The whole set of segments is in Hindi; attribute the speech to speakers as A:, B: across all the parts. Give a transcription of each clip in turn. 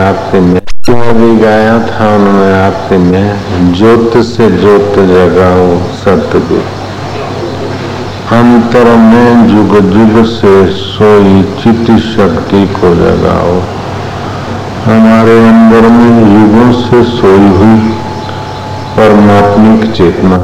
A: आपसे मैं भी गाया था, उन्होंने आपसे मैं ज्योत से ज्योत जगाओ सतगुरु, अंतर में जुग जुग से सोई चित शक्ति को जगाओ। हमारे अंदर में युगों से सोई हुई परमात्मिक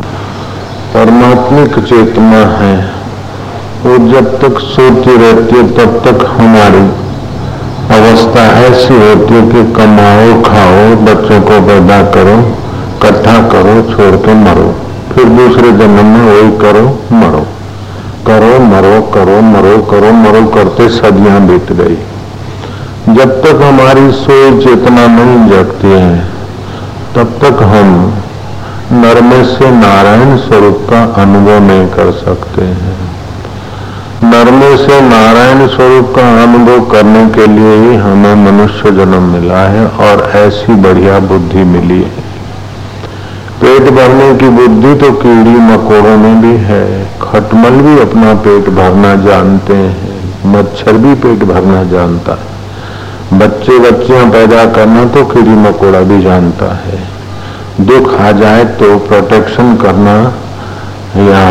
A: चेतना है। वो जब तक सोती रहती है तब तक हमारी अवस्था ऐसी होती है कि कमाओ, खाओ, बच्चों को पैदा करो, इकट्ठा करो, छोड़ के मरो, फिर दूसरे जन्म में वही करो, मरो, करो मरो, करो मरो, करो मरो करते सदियां बीत गई। जब तक हमारी सोई चेतना नहीं जगती है तब तक हम नरमे से नारायण स्वरूप का अनुभव नहीं कर सकते हैं। नरमे से नारायण स्वरूप का अनुभव करने के लिए ही हमें मनुष्य जन्म मिला है और ऐसी बढ़िया बुद्धि मिली है। पेट भरने की बुद्धि तो कीड़ी मकोड़ों में भी है। खटमल भी अपना पेट भरना जानते हैं, मच्छर भी पेट भरना जानता है, बच्चे बच्चियां पैदा करना तो कीड़ी मकोड़ा भी जानता है। दुख आ जाए तो प्रोटेक्शन करना या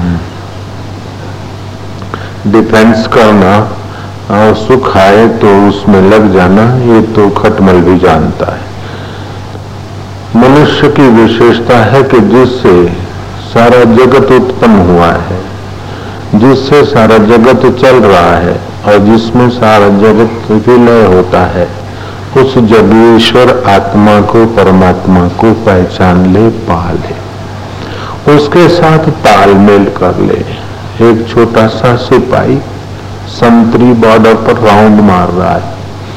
A: डिफेंस करना, और सुख आए तो उसमें लग जाना, ये तो खटमल भी जानता है। मनुष्य की विशेषता है कि जिससे सारा जगत उत्पन्न हुआ है, जिससे सारा जगत चल रहा है और जिसमें सारा जगत विलय होता है, उस जगीश्वर आत्मा को, परमात्मा को पहचान ले, पा ले, उसके साथ तालमेल कर ले। एक छोटा सा सिपाही संतरी बॉर्डर पर राउंड मार रहा है,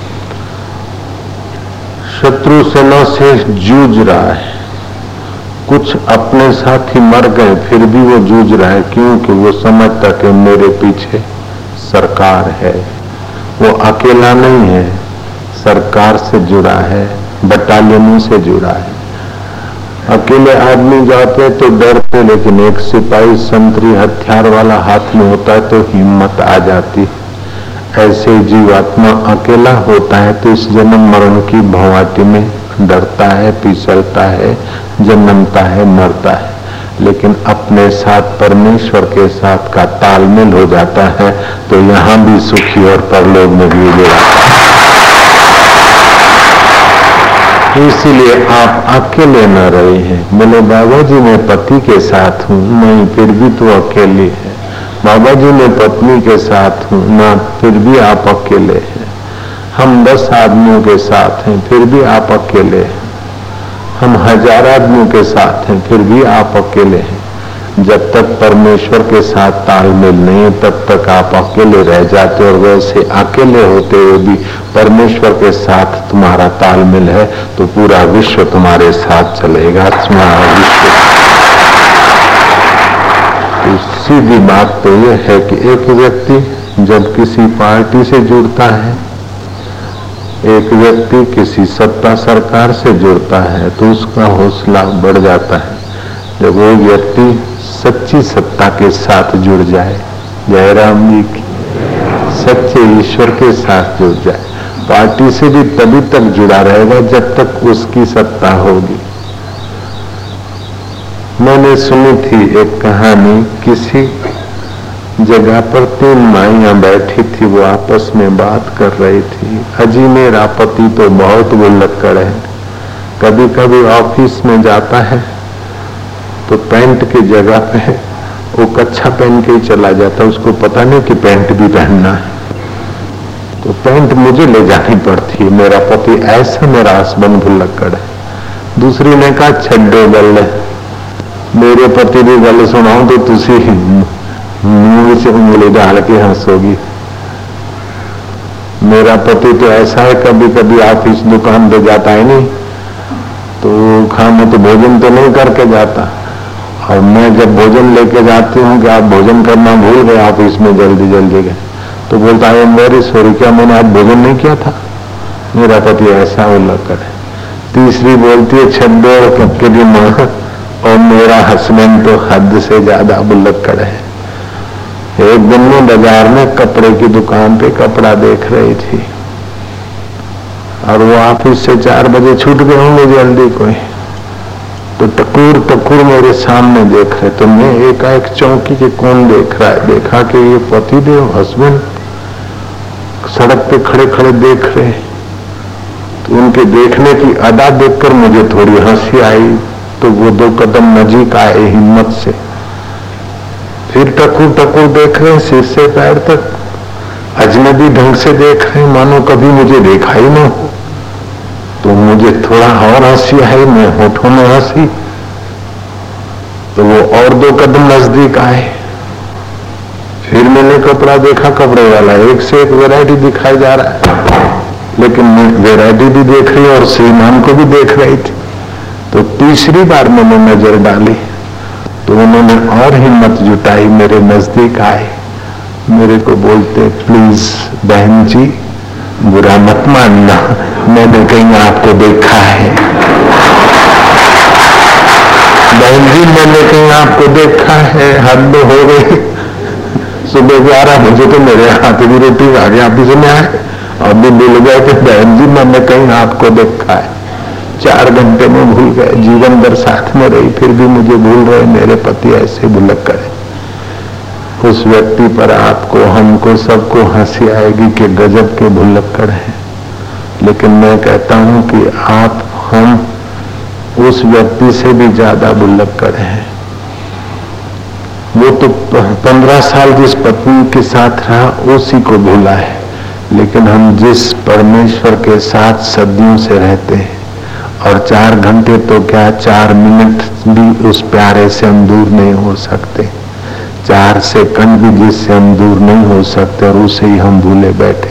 A: शत्रु सेना से जूझ रहा है, कुछ अपने साथी मर गए फिर भी वो जूझ रहा है, क्योंकि वो समझता कि मेरे पीछे सरकार है। वो अकेला नहीं है, सरकार से जुड़ा है, बटालियनों से जुड़ा है। अकेले आदमी जाते तो डरते, लेकिन एक सिपाही संतरी हथियार वाला हाथ में होता है तो हिम्मत आ जाती। ऐसे जीवात्मा अकेला होता है तो इस जन्म मरण की भंवाटी में डरता है, फिसलता है, जन्मता है, मरता है। लेकिन अपने साथ परमेश्वर के साथ का तालमेल हो जाता है तो यहाँ भी सुखी और परलोक में भी उजड़ा। इसीलिए आप अकेले न रहे हैं। बोले बाबा जी मैं पति के साथ हूँ, नहीं फिर भी तो अकेले है। बाबा जी मैं पत्नी के साथ हूँ, ना फिर भी आप अकेले हैं। हम 10 आदमियों के साथ हैं, फिर भी आप अकेले हैं। हम 1000 आदमियों के साथ हैं, फिर भी आप अकेले हैं। जब तक परमेश्वर के साथ तालमेल नहीं है तब तक आप अकेले रह जाते, और वैसे अकेले होते हुए भी परमेश्वर के साथ तुम्हारा तालमेल है तो पूरा विश्व तुम्हारे साथ चलेगा। तुम्हारा विश्व तो सीधी बात तो यह है कि एक व्यक्ति जब किसी पार्टी से जुड़ता है, एक व्यक्ति किसी सत्ता सरकार से जुड़ता है तो उसका हौसला बढ़ जाता है। जब वो व्यक्ति सच्ची सत्ता के साथ जुड़ जाए, जयराम जी की, सच्चे ईश्वर के साथ जुड़ जाए, पार्टी से भी तभी तक जुड़ा रहेगा जब तक उसकी सत्ता होगी। मैंने सुनी थी एक कहानी, किसी जगह पर 3 माइयां बैठी थी, वो आपस में बात कर रही थी। अजी मेरा पति तो बहुत भुलक्कड़ है, कभी कभी ऑफिस में जाता है तो पैंट की जगह पे वो कच्छा पहन के ही चला जाता, उसको पता नहीं कि पैंट भी पहनना है, तो पैंट मुझे ले जानी पड़ती है। मेरा पति ऐसा मेरा हस्बैंड भुलक्कड़ है। दूसरी ने कहा छड्डो गल, मेरे पति भी गल सुनाओ तो तुसी मुंह से उंगली डाल के हंसोगी। मेरा पति तो ऐसा है, कभी कभी ऑफिस दुकान पे जाता है नहीं तो खाना तो भोजन तो नहीं करके जाता, और मैं जब भोजन लेके जाती हूँ कि आप भोजन करना भूल गए ऑफिस में, जल्दी जल्दी गए, तो बोलता है मेरी सॉरी, क्या मैंने आज भोजन नहीं किया था। मेरा पति ऐसा उल्लखड़ है। तीसरी बोलती है छड्डो और कक्के की माँ, और मेरा हस्बैंड तो हद से ज्यादा बुल्लक्कड़ है। एक दिन में बाजार में कपड़े की दुकान पे कपड़ा देख रही थी, और वो ऑफिस से 4 बजे छूट गए होंगे जल्दी कोई, तो टकूर टकूर मेरे सामने देख रहे। तो मैं एकाएक चौंकी कि कौन देख रहा है। देखा कि ये पतिदेव हस्बैंड सड़क पे खड़े खड़े देख रहे। तो उनके देखने की अदा देखकर मुझे थोड़ी हंसी आई। तो वो 2 कदम नजीक आए हिम्मत से, फिर टकूर टकूर देख रहे सिर से पैर तक, अजनबी ढंग से देख रहे मानो कभी मुझे देखा ही ना हो। तो मुझे थोड़ा और हंसी आई, मैं होठों में हंसी। तो वो और 2 कदम नजदीक आए। फिर मैंने कपड़ा देखा, कपड़े वाला एक से एक वैरायटी दिखाई जा रहा है, लेकिन मैं वैरायटी भी देख रही और श्रीमान को भी देख रही थी। तो तीसरी बार मैंने नजर डाली तो उन्होंने और हिम्मत जुटाई, मेरे नजदीक आए, मेरे को बोलते, प्लीज बहन जी बुरा मत मानना, मैंने कहीं आपको देखा है। बहन जी मैंने कहीं आपको देखा है, हद हो गई। सुबह 11 बजे तो मेरे हाथ की रोटी खा के ऑफिस में आए और भी भूल गए कि बहन जी मैंने कहीं आपको देखा है। 4 घंटे में भूल गए, जीवन भर साथ में रही फिर भी मुझे भूल रहे। मेरे पति ऐसे भुलक करे। उस व्यक्ति पर आपको, हमको, सबको हंसी आएगी कि गजब के भुलक्कड़ है। लेकिन मैं कहता हूं कि आप, हम उस व्यक्ति से भी ज्यादा भुलक्कड़ हैं। वो तो 15 साल जिस पत्नी के साथ रहा उसी को भूला है, लेकिन हम जिस परमेश्वर के साथ सदियों से रहते हैं, और 4 घंटे तो क्या 4 मिनट भी उस प्यारे से हम दूर नहीं हो सकते, 4 सेकंड भी जिससे हम दूर नहीं हो सकते, और उसे ही हम भूले बैठे।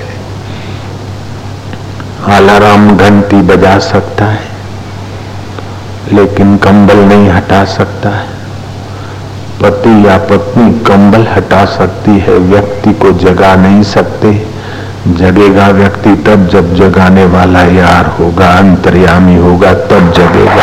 A: अलार्म घंटी बजा सकता है लेकिन कंबल नहीं हटा सकता है। पति या पत्नी कंबल हटा सकती है, व्यक्ति को जगा नहीं सकते। जगेगा व्यक्ति तब जब जगाने वाला यार होगा, अंतर्यामी होगा, तब जगेगा।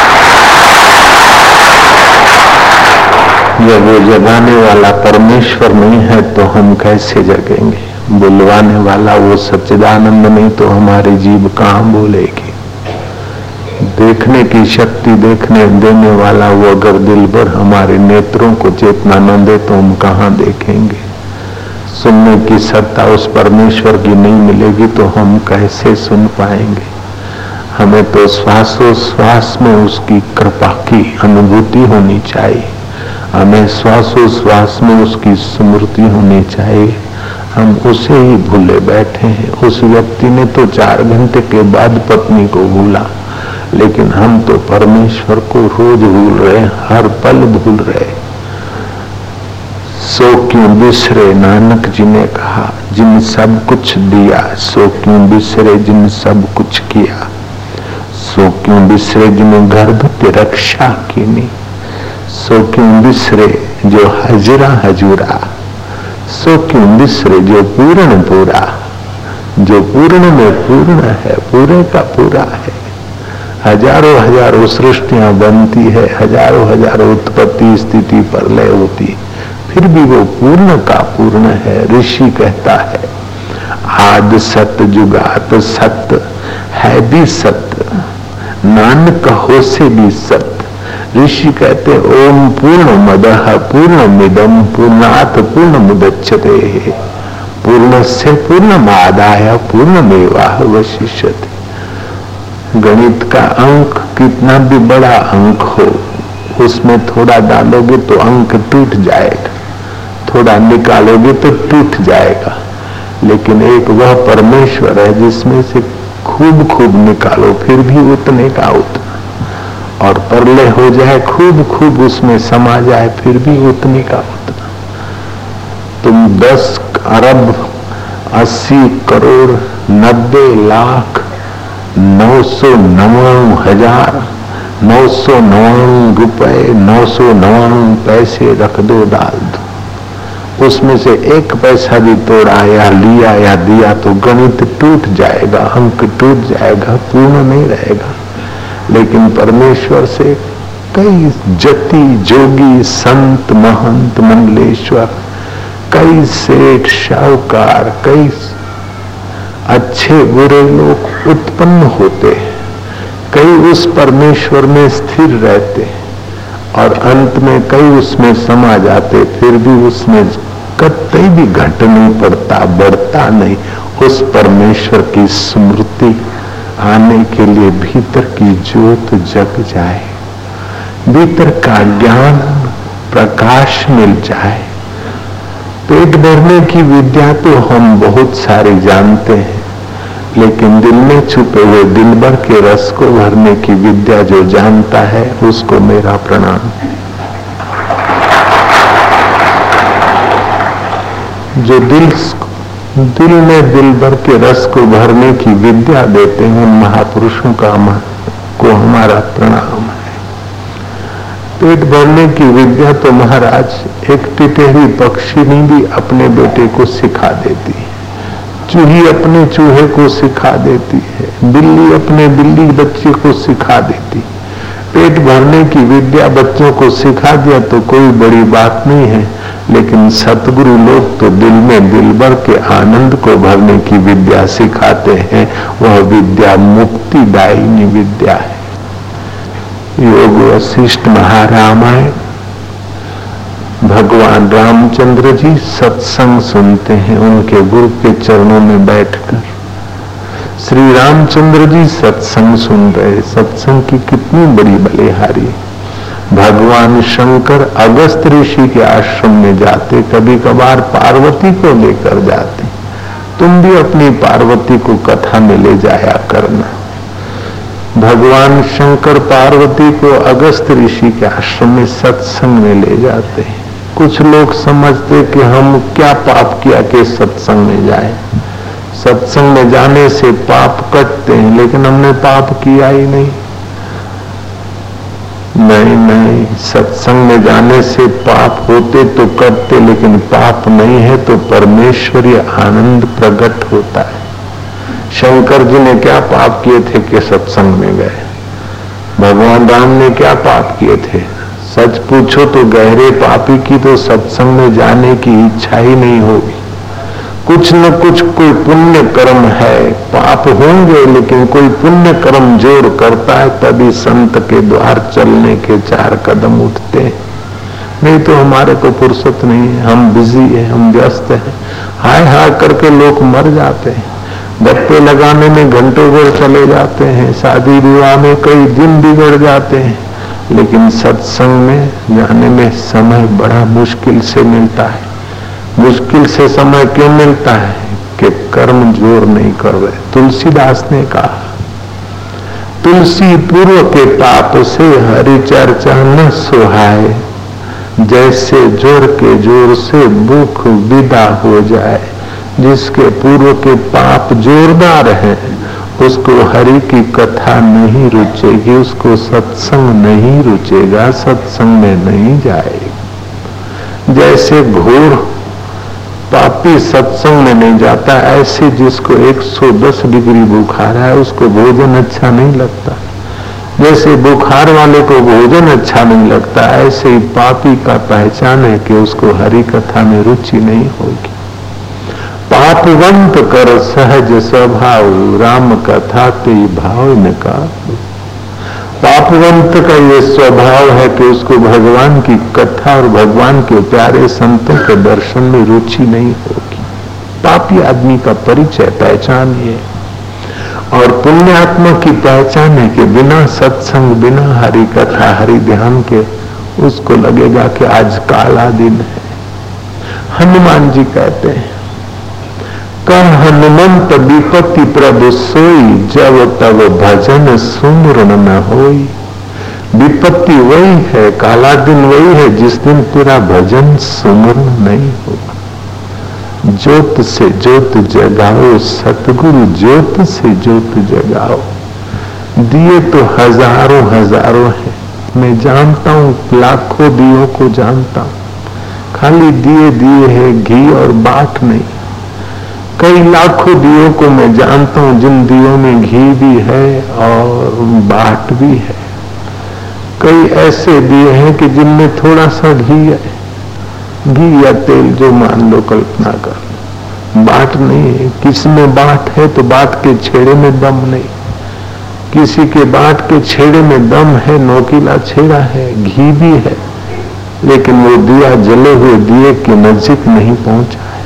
A: जब वो जगाने वाला परमेश्वर नहीं है तो हम कैसे जगेंगे? बुलवाने वाला वो सच्चिदानंद नहीं तो हमारी जीभ कहां बोलेगी? देखने की शक्ति देखने देने वाला वो अगर दिल भर हमारे नेत्रों को चेतना न दे तो हम कहां देखेंगे? सुनने की सत्ता उस परमेश्वर की नहीं मिलेगी तो हम कैसे सुन पाएंगे? हमें तो श्वासोश्वास में उसकी कृपा की अनुभूति होनी चाहिए, हमें श्वासोश्वास में उसकी स्मृति होनी चाहिए। हम उसे ही भूले बैठे हैं। उस व्यक्ति ने तो 4 घंटे के बाद पत्नी को भूला, लेकिन हम तो परमेश्वर को रोज भूल रहे, हर पल भूल रहे। सो क्यों बिसरे, नानक जी ने कहा, जिन सब कुछ दिया सो क्यों बिसरे जिन सब कुछ किया। सो क्यों बिसरे जिन गर्भ की रक्षा कीनी। सो क्यों बिसरे जो हजरा हजूरा। सो क्यों बिसरे जो पूर्ण पूरा। जो पूर्ण में पूर्ण है, पूरे का पूरा है। हजारों हजारों सृष्टियां बनती है, हजारों हजारों उत्पत्ति स्थिति प्रलय होती, फिर भी वो पूर्ण का पूर्ण है। ऋषि कहता है आद सत्य जुगात सत्य है भी सत्य, नानक हो से भी सत्य। ऋषि कहते ओम पूर्ण मदः पूर्णमिदं पूर्णात् पूर्णमुदच्यते। पूर्णस्य पूर्णमादाय पूर्णमेवावशिष्यते। गणित का अंक कितना भी बड़ा अंक हो, उसमें थोड़ा डालोगे तो अंक टूट जाएगा, थोड़ा निकालोगे तो टूट जाएगा। लेकिन एक वह परमेश्वर है जिसमें से खूब खूब निकालो फिर भी उतने का उतना, और परले हो जाए खूब खूब उसमें समा जाए फिर भी उतने का उतना। तुम 10 अरब 80 करोड़ 90 लाख 999,999 रुपए 999 पैसे रख दो, डाल दो, उसमें से 1 पैसा भी तोड़ा या लिया या दिया तो गणित टूट जाएगा, अंक टूट जाएगा, पूर्ण नहीं रहेगा। लेकिन परमेश्वर से कई जति जोगी संत महंत मंडलेश्वर, कई सेठ शाहूकार, कई अच्छे बुरे लोग उत्पन्न होते हैं, कई उस परमेश्वर में स्थिर रहते और अंत में कई उसमें समा जाते, फिर भी उसमें कतई भी घट नहीं पड़ता, बढ़ता नहीं। उस परमेश्वर की स्मृति आने के लिए भीतर की ज्योत जग जाए, भीतर का ज्ञान प्रकाश मिल जाए। पेट भरने की विद्या तो हम बहुत सारी जानते हैं, लेकिन दिल में छुपे हुए दिल भर के रस को भरने की विद्या जो जानता है उसको मेरा प्रणाम। जो दिल में दिल भर के रस को भरने की विद्या देते हैं उन महापुरुषों को हमारा प्रणाम है। पेट भरने की विद्या तो महाराज एक टिटेरी पक्षी भी अपने बेटे को सिखा देती है, चूही अपने चूहे को सिखा देती है, बिल्ली अपने बिल्ली बच्चे को सिखा देती। पेट भरने की विद्या बच्चों को सिखा दिया तो कोई बड़ी बात नहीं है, लेकिन सतगुरु लोग तो दिल में दिल भर के आनंद को भरने की विद्या सिखाते हैं। वह विद्या मुक्तिदायिनी विद्या है। योग वशिष्ठ महारामायण, भगवान रामचंद्र जी सत्संग सुनते हैं उनके गुरु के चरणों में बैठकर। श्री रामचंद्र जी सत्संग सुन रहे, सत्संग की कितनी बड़ी बलिहारी। भगवान शंकर अगस्त ऋषि के आश्रम में जाते, कभी कभार पार्वती को लेकर जाते। तुम भी अपनी पार्वती को कथा में ले जाया करना। भगवान शंकर पार्वती को अगस्त ऋषि के आश्रम में सत्संग में ले जाते हैं। कुछ लोग समझते कि हम क्या पाप किया कि सत्संग में जाए, सत्संग में जाने से पाप कटते हैं, लेकिन हमने पाप किया ही नहीं। नहीं, सत्संग में जाने से पाप होते तो कटते, लेकिन पाप नहीं है तो परमेश्वरीय आनंद प्रकट होता है। शंकर जी ने क्या पाप किए थे कि सत्संग में गए? भगवान राम ने क्या पाप किए थे? सच पूछो तो गहरे पापी की तो सत्संग में जाने की इच्छा ही नहीं होगी। कुछ न कुछ कोई पुण्य कर्म है, पाप होंगे लेकिन कोई पुण्य कर्म जोर करता है, तभी संत के द्वार चलने के 4 कदम उठते हैं। नहीं तो हमारे को फुर्सत नहीं है, हम बिजी है, हम व्यस्त है। हाय हाय करके लोग मर जाते हैं, गप्पे लगाने में घंटों भर चले जाते हैं, शादी विवाह में कई दिन बिगड़ जाते हैं, लेकिन सत्संग में जाने में समय बड़ा मुश्किल से मिलता है। मुश्किल से समय क्यों मिलता है? कि कर्म जोर नहीं कर रहे। तुलसीदास ने कहा, तुलसी पूर्व के पाप से हरि चर्चा न सुहाए, जैसे जोर के जोर से भूख विदा हो जाए। जिसके पूर्व के पाप जोरदार हैं उसको हरि की कथा नहीं रुचेगी, उसको सत्संग नहीं रुचेगा, सत्संग में नहीं जाएगा। जैसे घोर पापी सत्संग में नहीं जाता, ऐसे जिसको 110 डिग्री बुखार है उसको भोजन अच्छा नहीं लगता। जैसे बुखार वाले को भोजन अच्छा नहीं लगता, ऐसे ही पापी का पहचान है कि उसको हरि कथा में रुचि नहीं होगी। पापवंत कर सहज स्वभाव, राम कथा ते भाव न का। पापवंत का ये स्वभाव है कि उसको भगवान की कथा और भगवान के प्यारे संतों के दर्शन में रुचि नहीं होगी। पापी आदमी का परिचय पहचान ये, और पुण्यात्मा की पहचान है कि बिना सत्संग, बिना हरि कथा, हरि ध्यान के उसको लगेगा कि आज काला दिन है। हनुमान जी कहते हैं, कह हनुमंत विपत्ति प्रभु सोई, जब तब भजन सुमरन न होई। विपत्ति वही है, काला दिन वही है जिस दिन तेरा भजन सुमरन नहीं होगा। ज्योत से ज्योत जगाओ सतगुरु, ज्योत से ज्योत जगाओ। दिए तो हजारों हजारों हैं, मैं जानता हूं, लाखों दियों को जानता हूं, खाली दिए दिए है, घी और बाट नहीं। कई लाखों दियों को मैं जानता हूं जिन दियों में घी भी है और बाट भी है। कई ऐसे दिए हैं कि जिनमें थोड़ा सा घी है, घी या तेल जो मान लो, कल्पना कर। बाट नहीं है। किसी में बाट है तो बाट के छेड़े में दम नहीं, किसी के बाट के छेड़े में दम है, नोकीला छेड़ा है, घी भी है, लेकिन वो दिया जले हुए दिए के नजदीक नहीं पहुंचा है।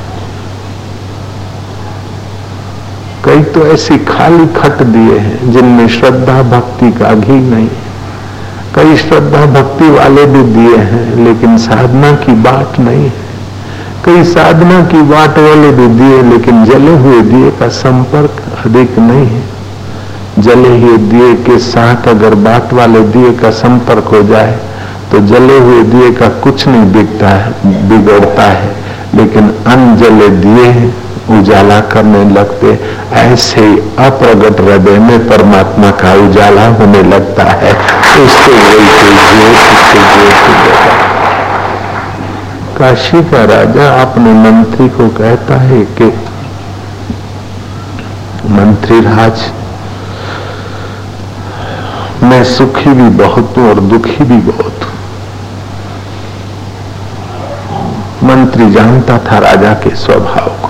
A: कई तो ऐसी खाली खट दिए हैं जिनमें श्रद्धा भक्ति का घी नहीं। कई श्रद्धा भक्ति वाले भी दिए हैं लेकिन साधना की बाट नहीं है। कई साधना की बाट वाले भी दिए लेकिन जले हुए दिए का संपर्क अधिक नहीं है। जले हुए दिए के साथ अगर बाट वाले दिए का संपर्क हो जाए तो जले हुए दिए का कुछ नहीं बिगड़ता है, बिगड़ता है, लेकिन अनजले दिए उजाला करने लगते। ऐसे ही अप्रगट हृदय में परमात्मा का उजाला होने लगता है। उसको काशी का राजा अपने मंत्री को कहता है कि मंत्री राज, मैं सुखी भी बहुत हूं और दुखी भी बहुत हूं। मंत्री जानता था राजा के स्वभाव को।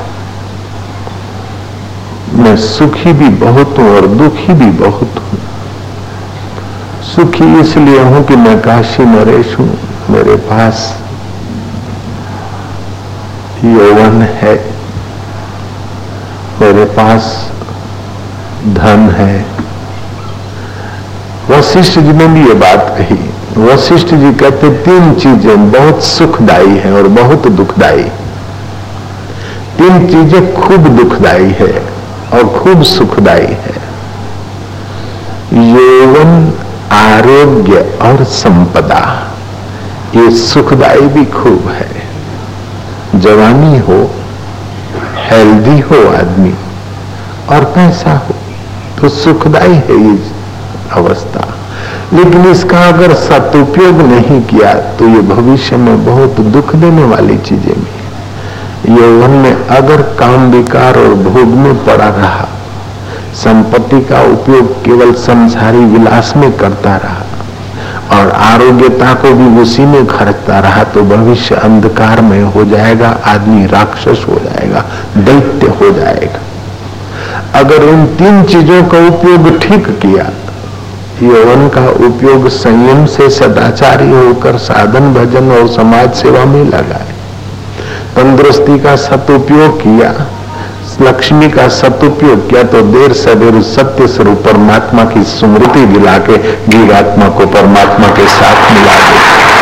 A: मैं सुखी भी बहुत हूं और दुखी भी बहुत हूं। सुखी इसलिए हूं कि मैं काशी नरेश हूं, मेरे पास यौवन है, मेरे पास धन है। वशिष्ठ जी ने भी ये बात कही। वशिष्ठ जी कहते 3 चीजें बहुत सुखदायी हैं और बहुत दुखदायी। 3 चीजें खूब दुखदायी है और खूब सुखदायी है। यौवन, आरोग्य और संपदा। ये सुखदायी भी खूब है। जवानी हो, हेल्दी हो आदमी और पैसा हो तो सुखदायी है ये अवस्था। लेकिन इसका अगर सदुपयोग नहीं किया तो ये भविष्य में बहुत दुख देने वाली चीजें भी। यौवन में अगर काम विकार और भोग में पड़ा रहा, संपत्ति का उपयोग केवल संसारी विलास में करता रहा और आरोग्यता को भी उसी में खर्चता रहा तो भविष्य अंधकार में हो जाएगा, आदमी राक्षस हो जाएगा, दैत्य हो जाएगा। अगर इन 3 चीजों का उपयोग ठीक किया, यौवन का उपयोग संयम से सदाचारी होकर साधन भजन और समाज सेवा में लगाए, तंदुरुस्ती का सदुपयोग किया, लक्ष्मी का सदुपयोग किया तो देर सवेर सत्य स्वरूप परमात्मा की स्मृति दिला के जीवात्मा को परमात्मा के साथ मिला दे।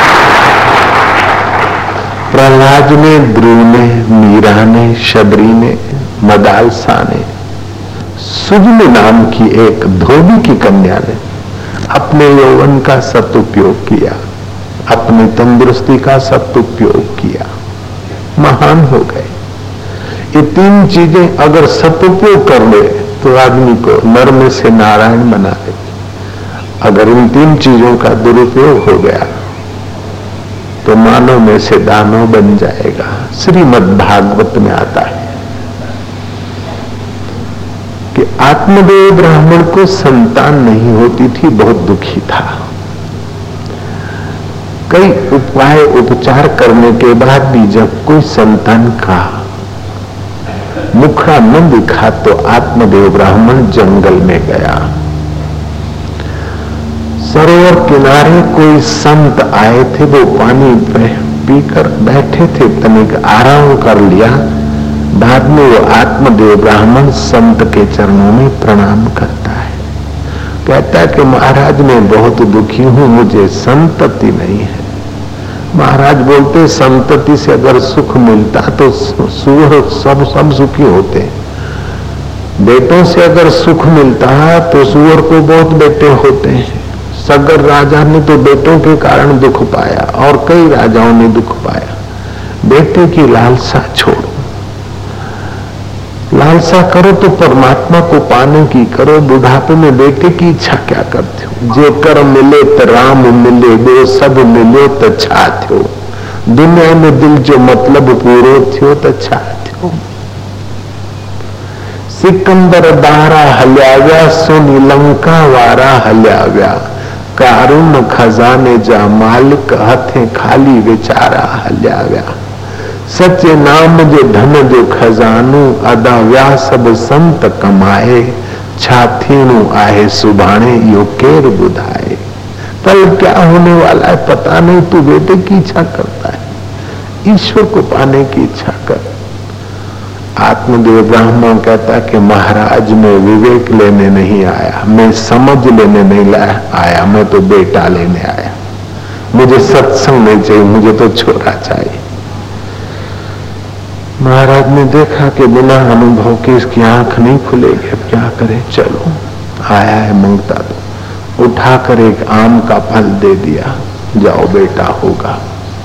A: प्रहलाद ने, ध्रुव ने, मीरा ने, शबरी ने, मदालसा ने, सुजनी नाम की एक धोबी की कन्या ने अपने यौवन का सदुपयोग किया, अपनी तंदुरुस्ती का सदुपयोग किया, महान हो गए। ये 3 चीजें अगर सदुपयोग कर ले तो आदमी को नर में से नारायण बना दे। अगर इन 3 चीजों का दुरुपयोग हो गया तो मानव में से दानव बन जाएगा। श्रीमद् भागवत में आता है कि आत्मदेव ब्राह्मण को संतान नहीं होती थी, बहुत दुखी था। कई उपाय उपचार करने के बाद भी जब कोई संतान का मुखड़ा न दिखा तो आत्मदेव ब्राह्मण जंगल में गया। सरोवर किनारे कोई संत आए थे, वो पानी पीकर बैठे थे, तनिक आराम कर लिया। बाद में वो आत्मदेव ब्राह्मण संत के चरणों में प्रणाम करता है, कहता है कि महाराज मैं बहुत दुखी हूं, मुझे संतति नहीं है। महाराज बोलते संतति से अगर सुख मिलता तो सूर सब सुखी होते। बेटों से अगर सुख मिलता तो सूअर को बहुत बेटे होते हैं। सगर राजा ने तो बेटों के कारण दुख पाया और कई राजाओं ने दुख पाया। बेटे की लालसा छोड़ो, लालसा करो तो परमात्मा को पाने की करो। बुढ़ापे में बेटे की इच्छा क्या करते हो? जे कर मिले तो राम मिले, दो सब मिले तो छा थो। दुनिया में दिल जो मतलब पूरो थो तो छा थो। सिकंदर दारा हल्याव्या, सोनी लंका वारा हल्याव्या। कारुण खजाने जा मालिक हथे खाली विचारा हल्याव्या। सच्चे नाम जे धन जो खजानो, अदा व्या सब संत कमाए, छा थीणो आहे सुभाणे यो केर बुधाए। कल क्या होने वाला है पता नहीं, तू बेटे की इच्छा करता है, ईश्वर को पाने की इच्छा कर। आत्मदेव ब्राह्मण कहता कि महाराज मैं विवेक लेने नहीं आया, मैं समझ लेने नहीं आया, मैं तो बेटा लेने आया, मुझे सत्संग नहीं चाहिए, मुझे तो छोरा चाहिए। महाराज ने देखा कि बिना अनुभव के इसकी आंख नहीं खुलेगी, अब क्या करे, चलो आया है मंगता तो उठाकर एक आम का फल दे दिया, जाओ बेटा होगा।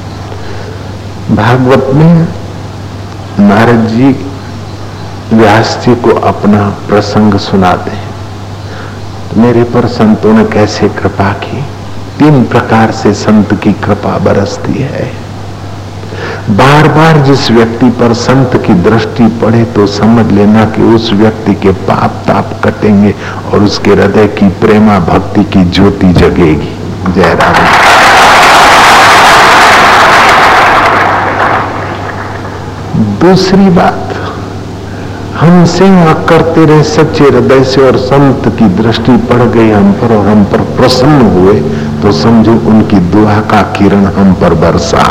A: भागवत में नारद जी व्यास जी को अपना प्रसंग सुनाते हैं, तो मेरे पर संतों ने कैसे कृपा की। 3 प्रकार से संत की कृपा बरसती है। बार बार जिस व्यक्ति पर संत की दृष्टि पड़े तो समझ लेना कि उस व्यक्ति के पाप ताप कटेंगे और उसके हृदय की प्रेमा भक्ति की ज्योति जगेगी। जय राम। दूसरी बात, हम सेवा करते रहे सच्चे हृदय से और संत की दृष्टि पड़ गई हम पर और हम पर प्रसन्न हुए तो समझो उनकी दुआ का किरण हम पर बरसा।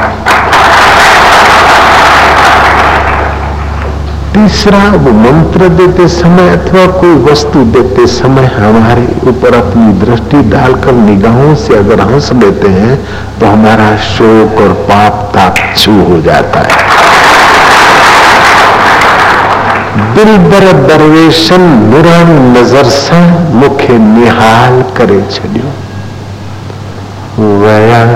A: तीसरा, वो मंत्र देते समय अथवा कोई वस्तु देते समय हमारे ऊपर अपनी दृष्टि डालकर निगाहों से अगर हंस लेते हैं तो हमारा शोक और पाप ताप छू हो जाता है। दिल बर दरवेशन नुरानी नजर से मुखे निहाल करे छड़ियो, वया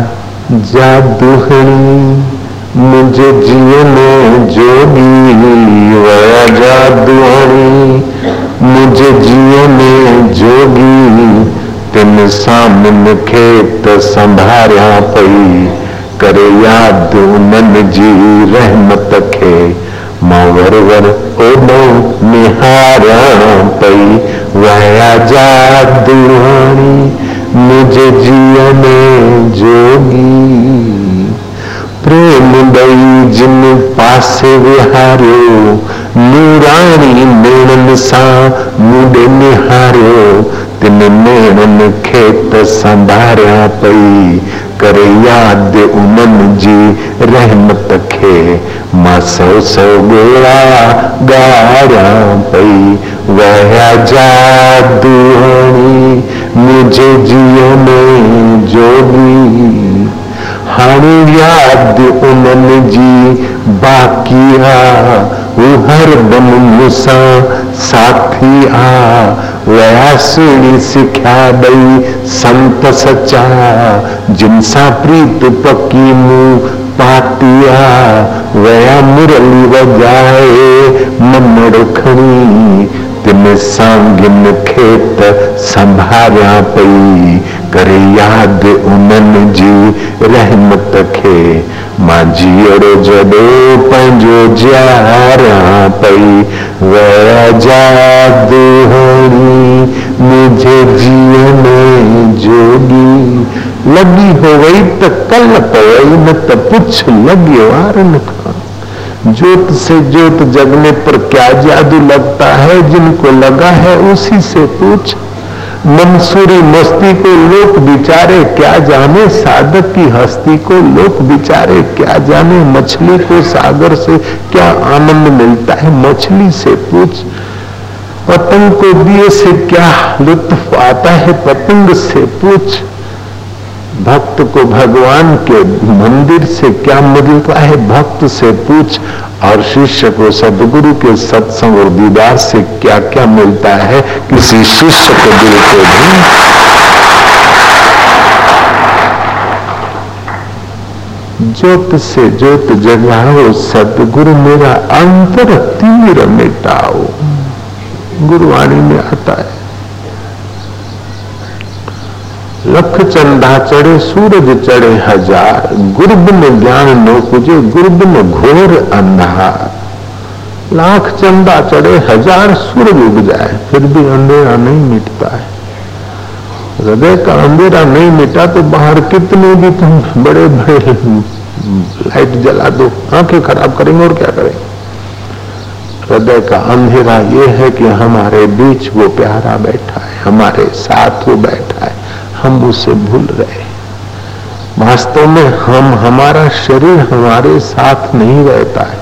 A: जादूहणी मुझे जीने जोगी, वया जादूहणी मुझे जीने जोगी, तिन सामन खेत संभारिया पई, करे याद मन जी रहमत खे, मवरवर ओडो निहारा पई, वया जादूहणी मुझे जीने जोगी। प्रेम दई जिन पासे विहारियो, नूरानी नेणन सा मुडे निहारियो, तिन नेणन खेत संभारिया पई, करे याद उमन जी रहमत खे, मां सौ सौ गोड़ा गारा पई, वया जादूहणी मुझे जीने जोगी। हाणे याद उमन जी बाकिया, वो हर दम मुसा साथी आ, वया सुनी सिख्या दई संत सच्चा, जिनसा प्रीत पक्की मुंह पातिया, वया मुरली वजाए मन रुखणी, तिन सांगिन खेत संभारिया पई, करे याद उमन जी रहमत खे, मां जीअड़ो जडो पंहिंजो जारा पई, वया जादूहणी मुझे जीने जोगी। लगी हो वही त कल पवई, न त पुछ लगियो आरन खां। ज्योत से ज्योत जगने पर क्या जादू लगता है, जिनको लगा है उसी से पूछ। मंसूरी मस्ती को लोग बिचारे क्या जाने, साधक की हस्ती को लोग बिचारे क्या जाने, मछली को सागर से क्या आनंद मिलता है, मछली से पूछ। पतंग को दिए से क्या लुत्फ आता है, पतंग से पूछ। भक्त को भगवान के मंदिर से क्या मिलता है, भक्त से पूछ। और शिष्य को सदगुरु के सत्संग और दीदार से क्या क्या मिलता है, किसी शिष्य के दिल को भी। ज्योत से ज्योत जगाओ सदगुरु मेरा अंतर तीर मिटाओ, गुरुवाणी में आता है। लख चंदा चढ़े सूरज चढ़े हजार, गुरबिन ज्ञान न पुजे गुरबिन घोर अंधार। लाख चंदा चढ़े हजार सूरज उग जाए फिर भी अंधेरा नहीं मिटता है। हृदय का अंधेरा नहीं मिटा तो बाहर कितने भी तुम बड़े बड़े लाइट जला दो, आंखें खराब करेंगे और क्या करेंगे। हृदय का अंधेरा ये है कि हमारे बीच वो प्यारा बैठा है, हमारे साथ वो बैठा है, हम उसे भूल रहे। वास्तव में हमारा शरीर हमारे साथ नहीं रहता है,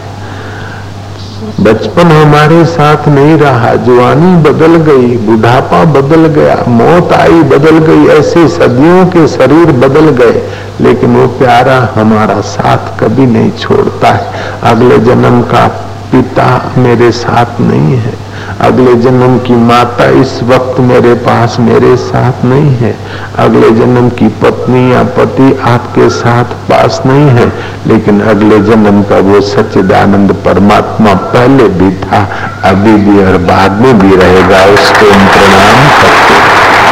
A: बचपन हमारे साथ नहीं रहा, जवानी बदल गई, बुढ़ापा बदल गया, मौत आई बदल गई, ऐसे सदियों के शरीर बदल गए, लेकिन वो प्यारा हमारा साथ कभी नहीं छोड़ता है। अगले जन्म का पिता मेरे साथ नहीं है, अगले जन्म की माता इस वक्त मेरे पास मेरे साथ नहीं है, अगले जन्म की पत्नी या पति आपके साथ पास नहीं है, लेकिन अगले जन्म का वो सच्चिदानंद परमात्मा पहले भी था, अभी भी और बाद में भी रहेगा। उसको प्रणाम करते हैं।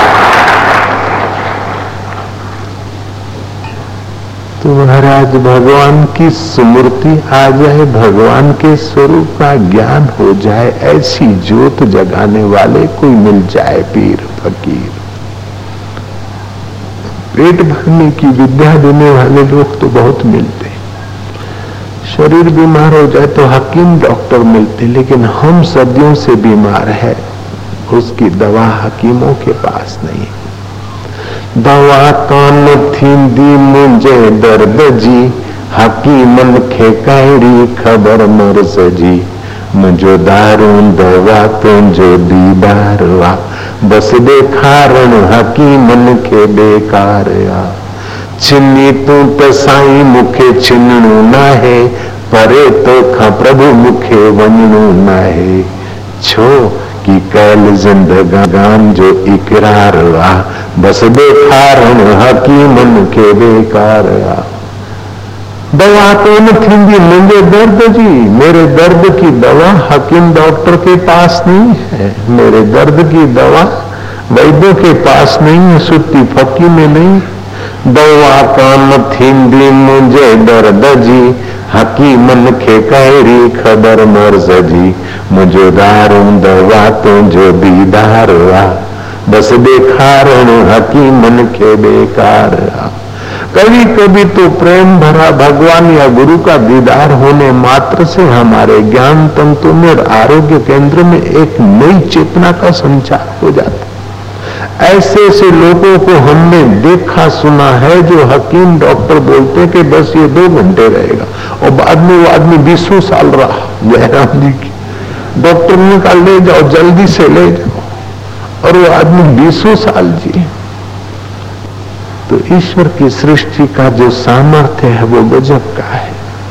A: तो महाराज भगवान की स्मृति आ जाए, भगवान के स्वरूप का ज्ञान हो जाए, ऐसी ज्योत जगाने वाले कोई मिल जाए, पीर फकीर। पेट भरने की विद्या देने वाले लोग तो बहुत मिलते, शरीर बीमार हो जाए तो हकीम डॉक्टर मिलते, लेकिन हम सदियों से बीमार है, उसकी दवा हकीमों के पास नहीं। दवा कान थींदी मुझे दर्द जी, हकीमन खे कायड़ी खबर मर्ज जी, मुझो दारू दवा तुझो दीदार वा, बस देखारण हकीमन के बेकार आ। छिन्नी तू तो साईं मुखे छिन्नू ना है, परे तो खा प्रभु मुखे वञणो ना है। छो कि कैल जिंदगान जो इकरार आ, बस बेखारण हकीमन के बेकार आ। दवा तो न थींदी मुझे दर्द जी, मेरे दर्द की दवा हकीम डॉक्टर के पास नहीं है, मेरे दर्द की दवा वैद्यों के पास नहीं है, सुत्ती फकी में नहीं। दवा कान थींदी मुझे दर्द जी, हकीमन खे कायड़ी खबर मर्ज जी, मुझो दारू दवा तुझो दीदार आ, बस देखारण हकीमन के बेकार आ। कभी कभी तो प्रेम भरा भगवान या गुरु का दीदार होने मात्र से हमारे ज्ञान तंतु में और आरोग्य केंद्र में एक नई चेतना का संचार हो जाता। ऐसे ऐसे लोगों को हमने देखा सुना है जो हकीम डॉक्टर बोलते कि बस ये 2 घंटे रहेगा, और बाद में वो आदमी 20 साल रहा। जयराम जी की डॉक्टर ने कहा ले जाओ, जल्दी से ले जाओ, और वो आदमी 20 साल जी। तो ईश्वर की सृष्टि का जो सामर्थ्य है वो गजब का है।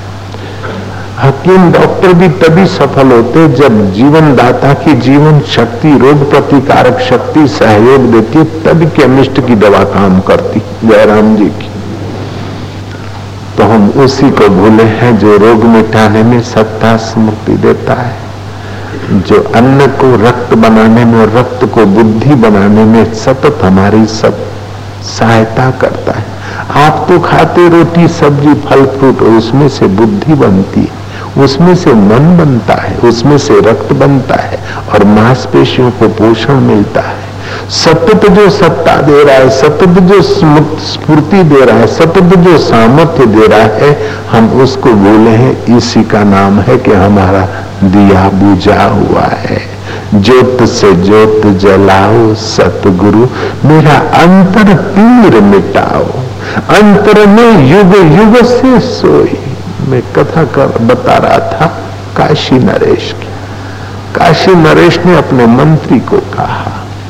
A: हकीम डॉक्टर भी तभी सफल होते जब जीवन दाता की जीवन शक्ति, रोग प्रतिकारक शक्ति सहयोग देती, तभी केमिस्ट की दवा काम करती। जयराम जी की तो हम उसी को भूले हैं जो रोग मिटाने में सत्ता स्मृति देता है, जो अन्न को रक्त बनाने में और रक्त को बुद्धि बनाने में सतत हमारी सब सहायता करता है। आप तो खाते रोटी सब्जी फल फ्रूट, उसमें से बुद्धि बनती है, उसमें से मन बनता है, उसमें से रक्त बनता है और मांसपेशियों को पोषण मिलता है। सतत जो सत्ता दे रहा है, सतत जो स्फूर्ति दे रहा है, सतत जो सामर्थ्य दे रहा है, हम उसको भूले हैं। इसी का नाम है कि हमारा दिया बुझा हुआ है। ज्योत से ज्योत जलाओ सतगुरु, मेरा अंतर तीर मिटाओ, अंतर में युग युग से सोई। मैं कथा कर बता रहा था काशी नरेश की। काशी नरेश ने अपने मंत्री को कहा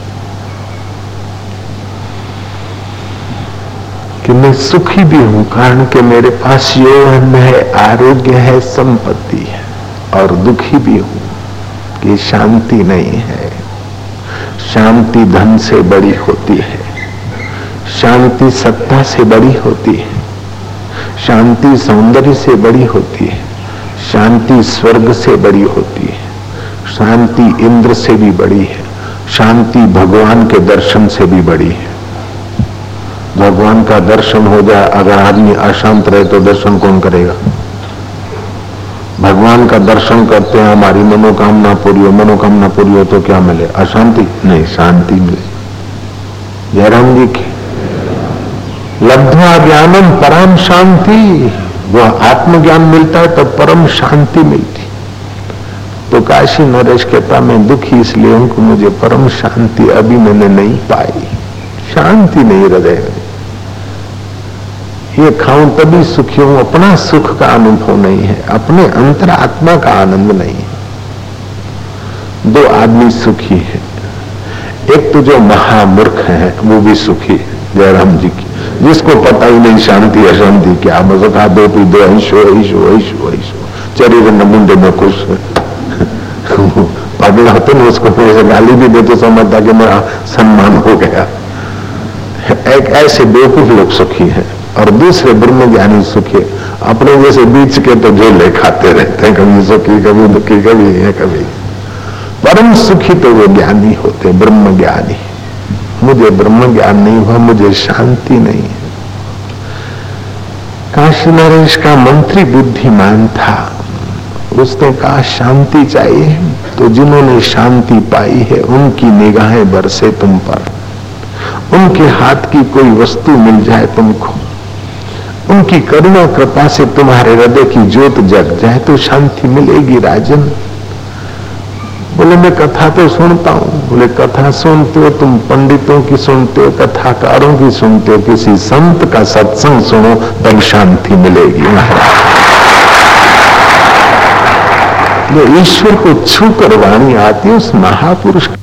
A: कि मैं सुखी भी हूं, कारण कि मेरे पास यौवन है, आरोग्य है, संपत्ति है, और दुखी भी हूं कि शांति नहीं है। शांति धन से बड़ी होती है, शांति सत्ता से बड़ी होती है, शांति सौंदर्य से बड़ी होती है, शांति स्वर्ग से बड़ी होती है, शांति इंद्र से भी बड़ी है, शांति भगवान के दर्शन से भी बड़ी है। भगवान का दर्शन हो जाए, अगर आदमी अशांत रहे तो दर्शन कौन करेगा? भगवान का दर्शन करते हैं, हमारी मनोकामना पूरी हो, मनोकामना पूरी हो तो क्या मिले? अशांति नहीं, शांति मिले। जयराम जी की लब्ध्वा ज्ञानम परम शांति, वो आत्मज्ञान मिलता है तब परम शांति मिलती। तो काशी नरेश कहता मैं दुखी इसलिए हूं कि मुझे परम शांति अभी मैंने नहीं पाई, शांति नहीं हृदय में। ये खाऊं तभी सुखी हूं, अपना सुख का अनुभव नहीं है, अपने अंतरात्मा का आनंद नहीं है। दो आदमी सुखी है, एक तो जो महामूर्ख है वो भी सुखी है, जयराम जी की, जिसको पता ही नहीं शांति अशांति क्या, बस खा दो पी दो, ऐशो ऐशो ऐशो ऐशो, शरीर न मुंडे में खुश। पागल होते ना, उसको गाली भी दे तो समझता कि मेरा सम्मान हो गया। एक ऐसे बेवकूफ लोग सुखी है और दूसरे ब्रह्म ज्ञानी सुखी है। अपने जैसे बीच के तो झोले खाते रहते हैं, कभी सुखी कभी दुखी, कभी है कभी। परम सुखी तो वो ज्ञानी होते, ब्रह्म ज्ञानी। मुझे ब्रह्म ज्ञान नहीं हुआ, मुझे शांति नहीं है। काशी नरेश का मंत्री बुद्धिमान था, उसने कहा शांति चाहिए, तो जिन्होंने शांति पाई है उनकी निगाहें बरसे तुम पर, उनके हाथ की कोई वस्तु मिल जाए तुमको, उनकी करुणा कृपा से तुम्हारे हृदय की ज्योत जग जाए तो शांति मिलेगी राजन। बोले मैं कथा तो सुनता हूं। बोले कथा सुनते हो तुम, पंडितों की सुनते हो, कथाकारों की सुनते हो, किसी संत का सत्संग सुनो तब शांति मिलेगी। जो ईश्वर को छू कर वाणी आती है उस महापुरुष